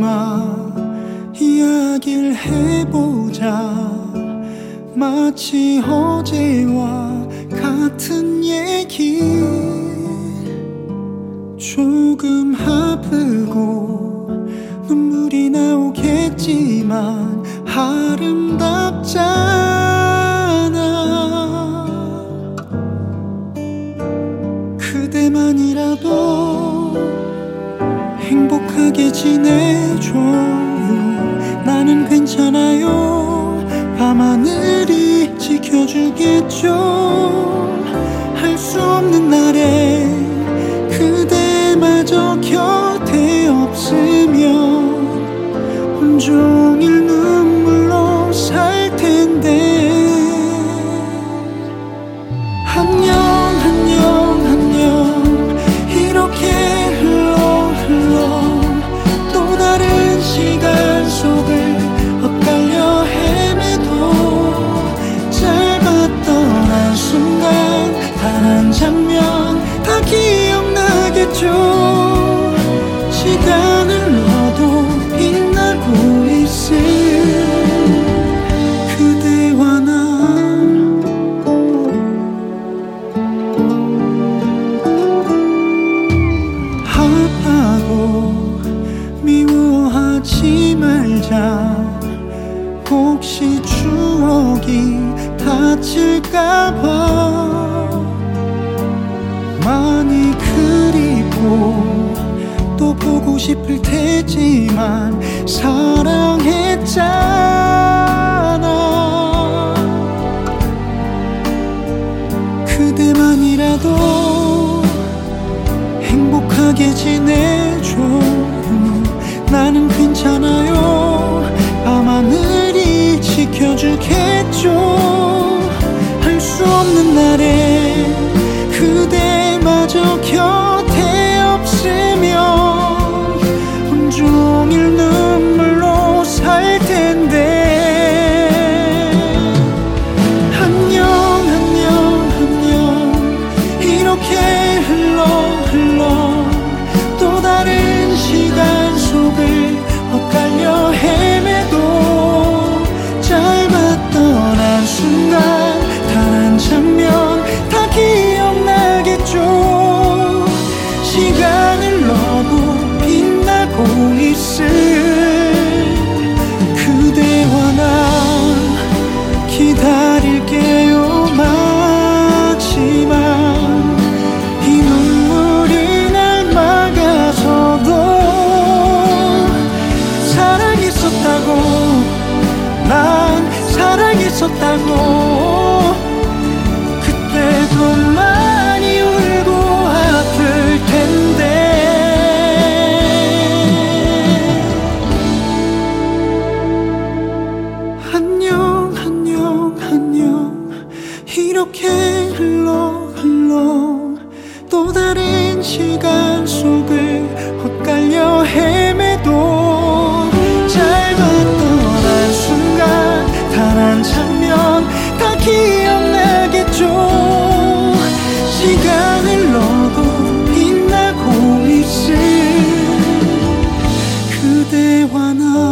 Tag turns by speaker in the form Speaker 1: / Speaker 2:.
Speaker 1: 이야기를 해보자. 마치 어제와 같은 얘기. 조금 아프고 눈물이 나오겠지만 아름답잖아. 그대만이라도 행복하게 지내줘요. 나는 괜찮아요. 밤하늘이 지켜주겠죠. 할 수 없는 날에 그대마저 곁에 없으면 온종일 눈물로 살 텐데. 안녕 안녕 안녕 이렇게 흘러 또 다른 시간 속을 엇갈려 헤매도 짧았던 한순간 단 한 장면 다 기억나겠죠. 시간을 넣어도 빛나고 있을 그대와 나. 아파도 미워하지 말자. 혹시 추억이 다칠까봐. 많이 그리고 또 보고 싶을 테지만 사랑했잖아. 그대만이라도 행복하게 지내줘요. 나는 괜찮아요. 밤하늘이 지켜주겠죠. 할 수 없는 날에 그대마저 곁에 없으면 온종일 눈물로 살 텐데. 안녕 안녕 안녕 이렇게 흘러 또 다른 시간 속을 엇갈려 헤매도 짧았던 한순간 단 한 장면 다 기억나겠죠. 시간을 넣어도 빛나고 있을 그대와 나. 기다릴게요. 마지막 이 눈물이 날 막아서도 사랑했었다고. 난 사랑했었다고. 그때도 많이 울고 아플 텐데. 안녕 안녕 안녕 이렇게 흘러 또 다른 시간 속을 엇갈려 헤매도 짧았던 한순간 단 한 장면 다 기억나겠죠. 시간을 넣어도 빛나고 있을 그대와 나.